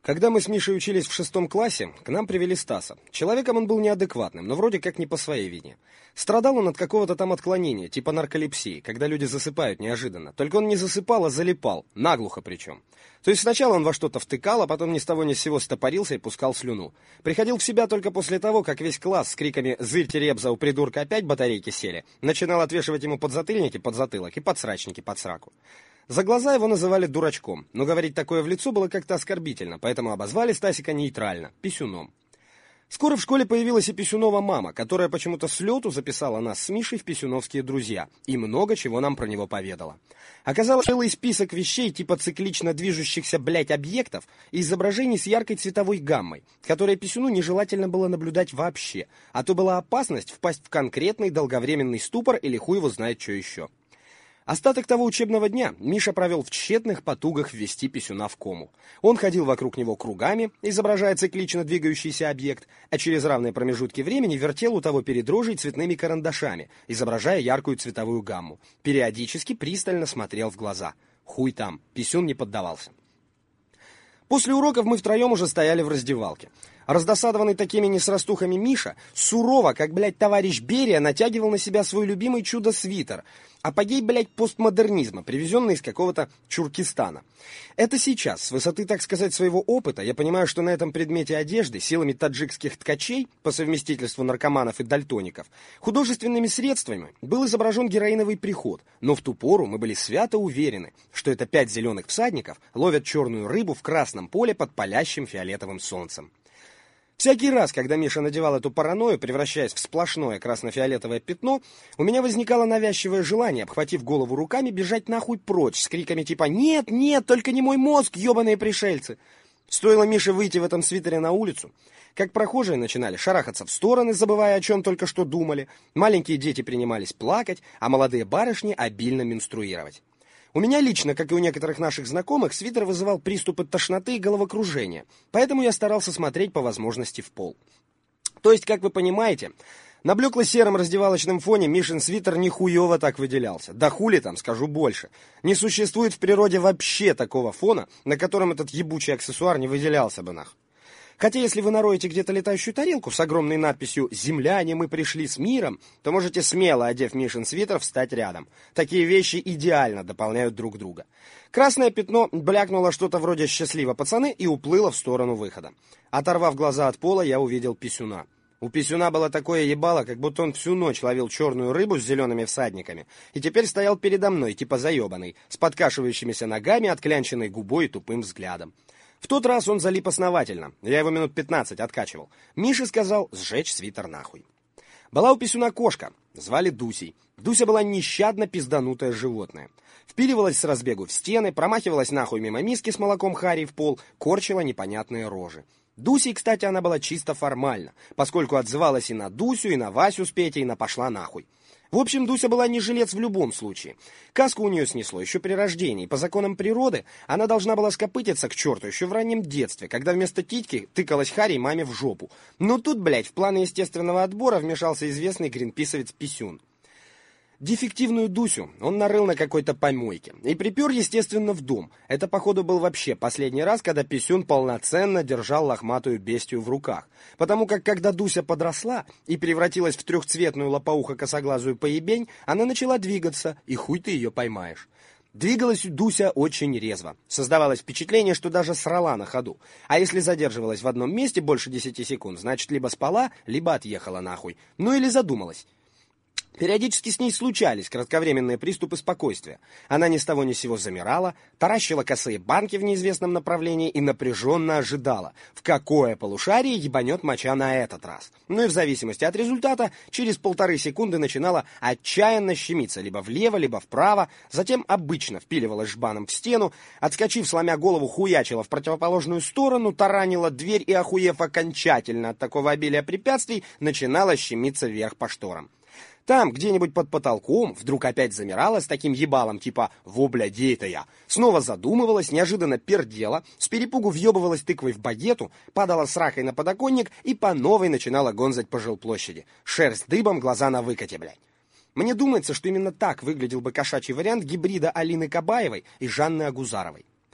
Когда мы с Мишей учились в 6 классе, к нам привели Стаса. Человеком он был неадекватным, но вроде как не по своей вине. Страдал он от какого-то там отклонения, типа нарколепсии, когда люди засыпают неожиданно. Только он не засыпал, а залипал, наглухо причем. То есть сначала он во что-то втыкал, а потом ни с того ни с сего стопорился и пускал слюну. Приходил в себя только после того, как весь класс с криками «Зырьте, Ребза, у придурка опять батарейки сели!» начинал отвешивать ему подзатыльники под затылок и подсрачники под сраку. За глаза его называли дурачком, но говорить такое в лицо было как-то оскорбительно, поэтому обозвали Стасика нейтрально – писюном. Скоро в школе появилась и Писюнова мама, которая почему-то с лету записала нас с Мишей в писюновские друзья и много чего нам про него поведала. Оказалось, целый список вещей типа циклично движущихся, объектов и изображений с яркой цветовой гаммой, которые Писюну нежелательно было наблюдать вообще, а то была опасность впасть в конкретный долговременный ступор или хуй его знает что еще. Остаток того учебного дня Миша провел в тщетных потугах ввести Писюна в кому. Он ходил вокруг него кругами, изображая циклично двигающийся объект, а через равные промежутки времени вертел у того перед рожей цветными карандашами, изображая яркую цветовую гамму. Периодически пристально смотрел в глаза. Хуй там, Писюн не поддавался. После уроков мы втроем уже стояли в раздевалке. Раздосадованный такими несрастухами Миша сурово, как, товарищ Берия, натягивал на себя свой любимый чудо-свитер. Апогей, постмодернизма, привезенный из какого-то Чуркистана. Это сейчас, с высоты, так сказать, своего опыта, я понимаю, что на этом предмете одежды, силами таджикских ткачей, по совместительству наркоманов и дальтоников, художественными средствами был изображен героиновый приход, но в ту пору мы были свято уверены, что это 5 зеленых всадников ловят черную рыбу в красном поле под палящим фиолетовым солнцем. Всякий раз, когда Миша надевал эту паранойю, превращаясь в сплошное красно-фиолетовое пятно, у меня возникало навязчивое желание, обхватив голову руками, бежать нахуй прочь с криками типа «Нет, нет, только не мой мозг, ебаные пришельцы!». Стоило Мише выйти в этом свитере на улицу, как прохожие начинали шарахаться в стороны, забывая, о чем только что думали, маленькие дети принимались плакать, а молодые барышни обильно менструировать. У меня лично, как и у некоторых наших знакомых, свитер вызывал приступы тошноты и головокружения, поэтому я старался смотреть по возможности в пол. То есть, как вы понимаете, на блекло-сером раздевалочном фоне Мишин свитер нихуево так выделялся. Да хули там, скажу больше. Не существует в природе вообще такого фона, на котором этот ебучий аксессуар не выделялся бы нах. Хотя если вы нароете где-то летающую тарелку с огромной надписью «Земляне, мы пришли с миром», то можете смело, одев Мишин свитер, встать рядом. Такие вещи идеально дополняют друг друга. Красное пятно блякнуло что-то вроде «Счастливо, пацаны» и уплыло в сторону выхода. Оторвав глаза от пола, я увидел Писюна. У Писюна было такое ебало, как будто он всю ночь ловил черную рыбу с зелеными всадниками и теперь стоял передо мной, типа заебанный, с подкашивающимися ногами, отклянченной губой и тупым взглядом. В тот раз он залип основательно, я его минут 15 откачивал. Миша сказал сжечь свитер нахуй. Была у Писюна кошка, звали Дусей. Дуся была нещадно пизданутое животное. Впиливалась с разбегу в стены, промахивалась нахуй мимо миски с молоком Харри в пол, корчила непонятные рожи. Дусей, кстати, она была чисто формально, поскольку отзывалась и на Дусю, и на Васю с Петей, и на пошла нахуй. В общем, Дуся была не жилец в любом случае. Каску у нее снесло еще при рождении. По законам природы она должна была скопытиться к черту еще в раннем детстве, когда вместо титьки тыкалась Харри маме в жопу. Но тут, в планы естественного отбора вмешался известный гринписовец Писюн. Дефективную Дусю он нарыл на какой-то помойке и припер, естественно, в дом. Это, походу, был вообще последний раз, когда Писюн полноценно держал лохматую бестию в руках. Потому как, когда Дуся подросла и превратилась в трехцветную лопоухо-косоглазую поебень, она начала двигаться, и хуй ты ее поймаешь. Двигалась Дуся очень резво. Создавалось впечатление, что даже срала на ходу. А если задерживалась в одном месте больше 10 секунд, значит, либо спала, либо отъехала нахуй. Ну или задумалась. Периодически с ней случались кратковременные приступы спокойствия. Она ни с того ни с сего замирала, таращила косые банки в неизвестном направлении и напряженно ожидала, в какое полушарие ебанет моча на этот раз. Ну и в зависимости от результата, через 1,5 секунды начинала отчаянно щемиться либо влево, либо вправо, затем обычно впиливалась жбаном в стену, отскочив, сломя голову, хуячила в противоположную сторону, таранила дверь и, охуев окончательно от такого обилия препятствий, начинала щемиться вверх по шторам. Там, где-нибудь под потолком, вдруг опять замирала с таким ебалом, типа «Во, бля, где это я?». Снова задумывалась, неожиданно пердела, с перепугу въебывалась тыквой в багету, падала с ракой на подоконник и по новой начинала гонзать по жилплощади. Шерсть дыбом, глаза на выкате, блядь. Мне думается, что именно так выглядел бы кошачий вариант гибрида Алины Кабаевой и Жанны Агузаровой.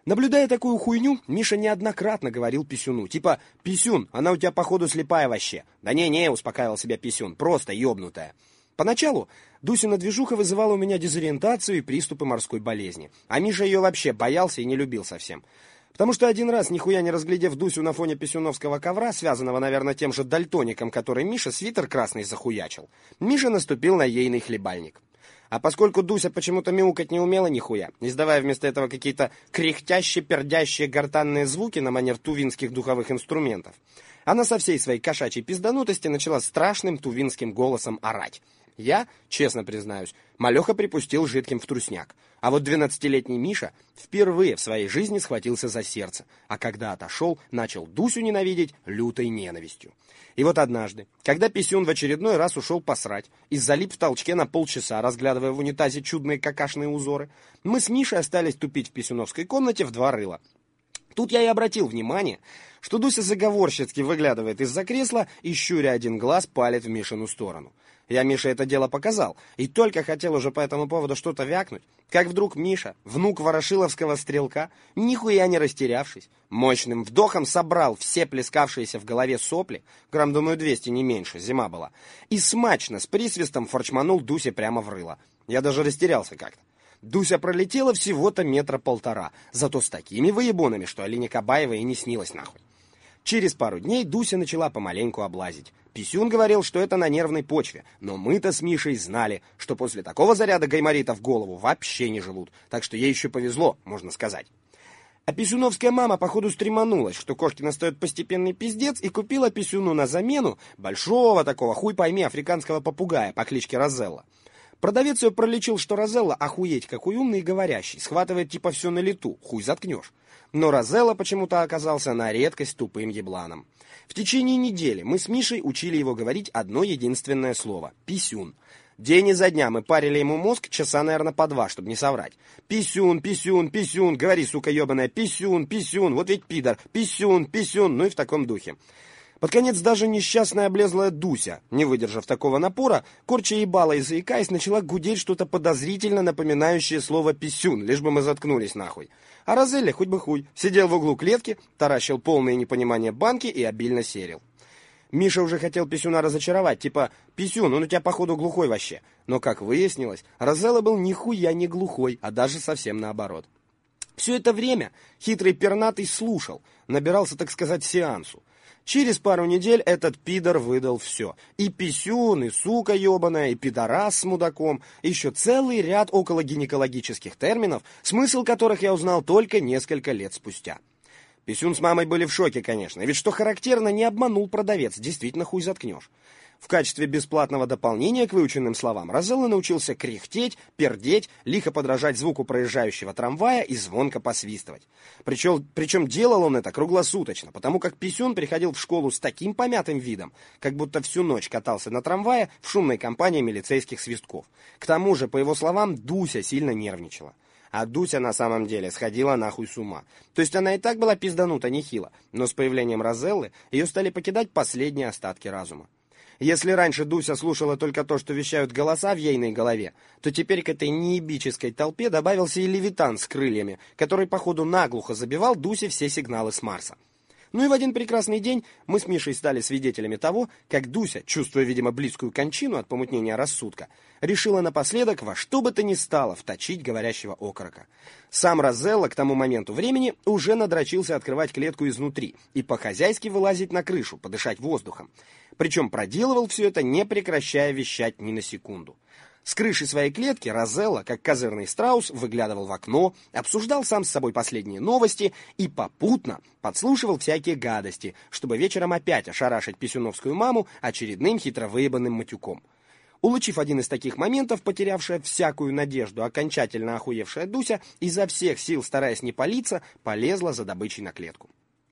Наблюдая такую хуйню, Миша неоднократно говорил Писюну, типа: «Писюн, она у тебя походу слепая вообще». «Да не-не», успокаивал себя Писюн, «просто ёбнутая». Поначалу Дусина движуха вызывала у меня дезориентацию и приступы морской болезни, а Миша ее вообще боялся и не любил совсем. Потому что один раз, нихуя не разглядев Дусю на фоне писюновского ковра, связанного, наверное, тем же дальтоником, который Миша, свитер красный захуячил, Миша наступил на ейный хлебальник. А поскольку Дуся почему-то мяукать не умела нихуя, издавая вместо этого какие-то кряхтящие, пердящие гортанные звуки на манер тувинских духовых инструментов, она со всей своей кошачьей пизданутости начала страшным тувинским голосом орать. Я, честно признаюсь, малеха припустил жидким в трусняк. А вот 12-летний Миша впервые в своей жизни схватился за сердце, а когда отошел, начал Дусю ненавидеть лютой ненавистью. И вот однажды, когда Писюн в очередной раз ушел посрать и залип в толчке на полчаса, разглядывая в унитазе чудные какашные узоры, мы с Мишей остались тупить в писюновской комнате в два рыла. Тут я и обратил внимание, что Дуся заговорщицки выглядывает из-за кресла и, щуря один глаз, палит в Мишину сторону. Я Мише это дело показал, и только хотел уже по этому поводу что-то вякнуть, как вдруг Миша, внук ворошиловского стрелка, нихуя не растерявшись, мощным вдохом собрал все плескавшиеся в голове сопли, грамм, думаю, 200, не меньше, зима была, и смачно, с присвистом форчманул Дусе прямо в рыло. Я даже растерялся как-то. Дуся пролетела всего-то 1,5 метра, зато с такими выебонами, что Алине Кабаевой и не снилось нахуй. Через пару дней Дуся начала помаленьку облазить. Писюн говорил, что это на нервной почве, но мы-то с Мишей знали, что после такого заряда гайморита в голову вообще не живут, так что ей еще повезло, можно сказать. А писюновская мама, походу, стреманулась, что кошке настает постепенный пиздец, и купила Писюну на замену большого такого, хуй пойми, африканского попугая по кличке Розелла. Продавец ее пролечил, что Розелла охуеть какой умный и говорящий, схватывает типа все на лету, хуй заткнешь. Но Розелла почему-то оказался на редкость тупым ебланом. В течение недели мы с Мишей учили его говорить одно единственное слово – «писюн». День изо дня мы парили ему мозг часа, наверное, по 2, чтобы не соврать. «Писюн, писюн, писюн, говори, сука ебаная, писюн, писюн, вот ведь пидор, писюн, писюн», ну и в таком духе. Под конец даже несчастная облезлая Дуся, не выдержав такого напора, корча ебала и заикаясь, начала гудеть что-то подозрительно напоминающее слово «писюн», лишь бы мы заткнулись нахуй. А Розелли, хоть бы хуй, сидел в углу клетки, таращил полное непонимание банки и обильно серил. Миша уже хотел Писюна разочаровать, типа «Писюн, он у тебя походу глухой вообще». Но, как выяснилось, Розелла был нихуя не глухой, а даже совсем наоборот. Все это время хитрый пернатый слушал, набирался, так сказать, сеансу. Через пару недель этот пидор выдал все. И писюн, и сука ебаная, и пидорас с мудаком, и еще целый ряд окологинекологических терминов, смысл которых я узнал только несколько лет спустя. Писюн с мамой были в шоке, конечно, ведь что характерно, не обманул продавец, действительно хуй заткнешь. В качестве бесплатного дополнения к выученным словам Розелла научился кряхтеть, пердеть, лихо подражать звуку проезжающего трамвая и звонко посвистывать. Причем делал он это круглосуточно, потому как Писюн приходил в школу с таким помятым видом, как будто всю ночь катался на трамвае в шумной компании милицейских свистков. К тому же, по его словам, Дуся сильно нервничала. А Дуся на самом деле сходила нахуй с ума. То есть она и так была пизданута нехило, но с появлением Розеллы ее стали покидать последние остатки разума. Если раньше Дуся слушала только то, что вещают голоса в ейной голове, то теперь к этой неебической толпе добавился и левитан с крыльями, который, походу, наглухо забивал Дусе все сигналы с Марса. Ну и в один прекрасный день мы с Мишей стали свидетелями того, как Дуся, чувствуя, видимо, близкую кончину от помутнения рассудка, решила напоследок во что бы то ни стало вточить говорящего окорока. Сам Розелла к тому моменту времени уже надрочился открывать клетку изнутри и по-хозяйски вылазить на крышу, подышать воздухом. Причем проделывал все это, не прекращая вещать ни на секунду. С крыши своей клетки Розелла, как козырный страус, выглядывал в окно, обсуждал сам с собой последние новости и попутно подслушивал всякие гадости, чтобы вечером опять ошарашить писюновскую маму очередным хитро выебанным матюком. Улучив один из таких моментов, потерявшая всякую надежду, окончательно охуевшая Дуся, изо всех сил, стараясь не палиться, полезла за добычей на клетку.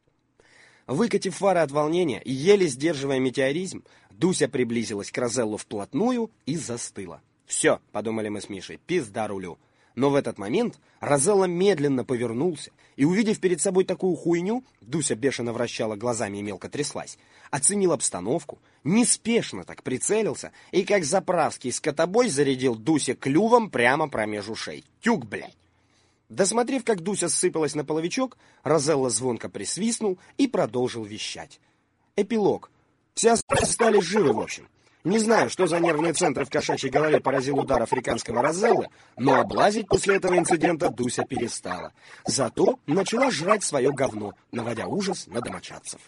Выкатив фары от волнения и еле сдерживая метеоризм, Дуся приблизилась к Розеллу вплотную и застыла. «Все», — подумали мы с Мишей, — «пизда рулю». Но в этот момент Розелла медленно повернулся и, увидев перед собой такую хуйню, Дуся бешено вращала глазами и мелко тряслась, оценил обстановку, неспешно так прицелился и, как заправский скотобой, зарядил Дусе клювом прямо промеж ушей. Тюк, блядь! Досмотрев, как Дуся ссыпалась на половичок, Розелло звонко присвистнул и продолжил вещать. Эпилог. Все остались живы, в общем. Не знаю, что за нервный центр в кошачьей голове поразил удар африканского Розелло, но облазить после этого инцидента Дуся перестала. Зато начала жрать свое говно, наводя ужас на домочадцев.